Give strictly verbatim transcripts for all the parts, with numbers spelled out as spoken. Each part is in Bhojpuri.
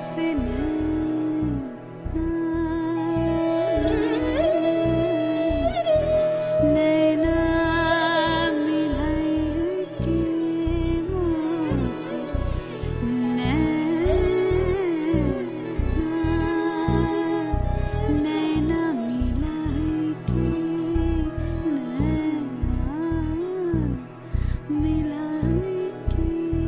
से नैना मिलाई के मुझसे नैना मिलाई के नैना मिलाई के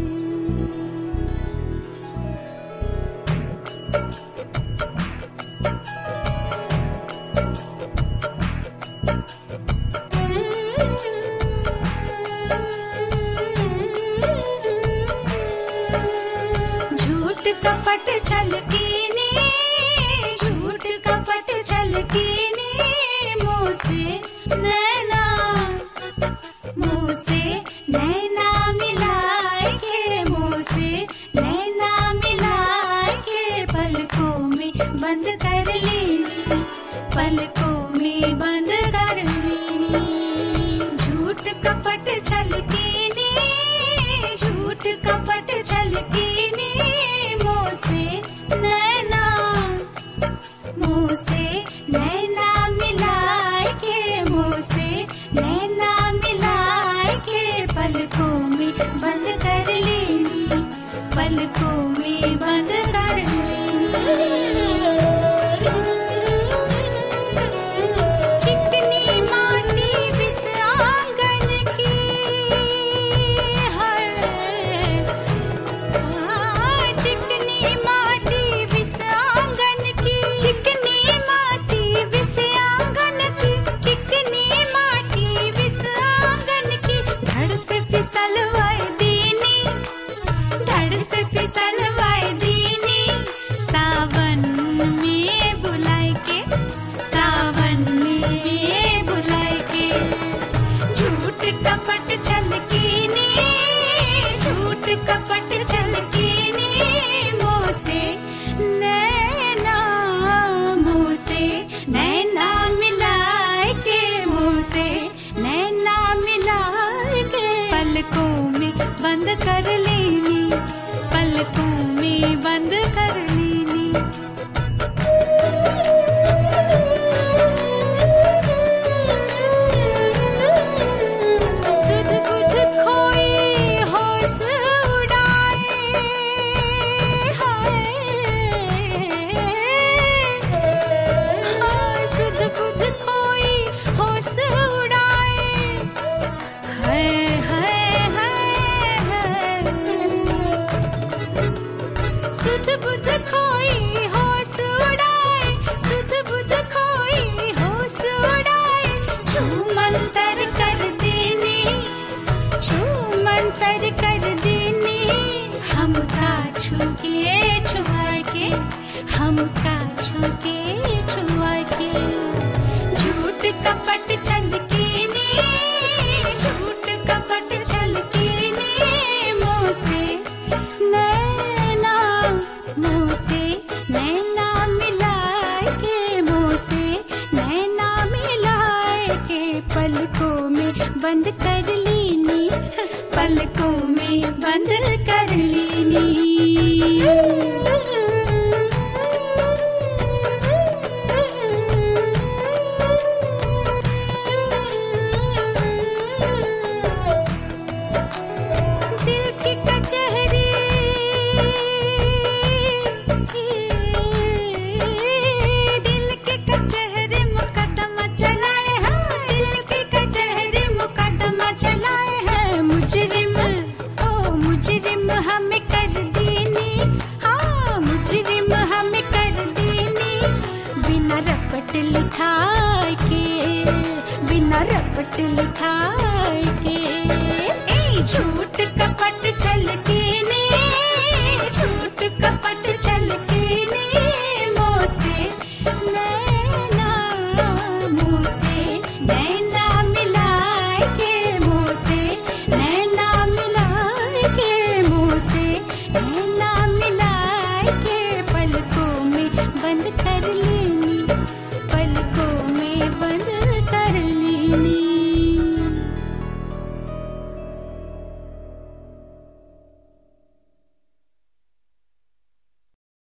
झूठ कपट छलकीने झूठ कपट छलकीने मुँह से नैना मुँह से नैना मिलाए के मुँह से नैना मिलाए के पलकों में बंद कर लेनी पलकों में बंद कर लेनी झूठ कपट छलकीने झूठ कपट छलकीने मुँह से नैना मुँह से नैना मिलाए के मुँह से नैना मिलाए के पलकों में बंद कर लेनी पलकों में बंद कर लेनी चिकनी माटी बिस आंगन की है चिकनी माटी बिस आंगन की चिकनी माटी बिस आंगन की चिकनी माटी बिस आंगन की धड़ से फिसलवाए दीनी धड़ से फिसलवाए दीनी सावन में बुलाए के सावन में बुलाए के झूठ कपट छलकीने झूठ कपट छलकीने मुँह से नैना मुँह से नैना मिलाए के मुँह से नैना मिलाए के पलकों में बंद कर लेनी पलकों में बंद कर लेनी सुध बुध खोई होश उड़ाए हाय हाँ सुध बुध खोई होश उड़ाए हाय हाय हाय सुध बुध खोई होश उड़ाए सुध बुध खोई होश उड़ाए छूमंतर कर देनी छूमंतर कर देनी हमका छुके छुआ के हमका छुके छुआ के झूठ कपट छलकीने झूठ कपट छलकीने मुँह से नैना मुँह से नैना मिलाए के मुँह से नैना मिलाए के पलकों में बंद कर लेनी पलकों में बंद कर लेनी दिल की कचहरी दिल की कचहरी मुकदमा चलाए हैं दिल की कचहरी मुकदमा चलाए हैं मुजरिम ओ मुजरिम हमें कर देनी हाँ मुजरिम हमें कर देनी बिना रपट लिखाए के बिना रपट लिखाए के ए झूठ कपट छलकीने झूठ कपट छलकीने मुँह से नैना मुँह से नैना मिलाए के मुँह से नैना मिलाए के मुँह से नैना मिलाए के पलकों में बंद कर ले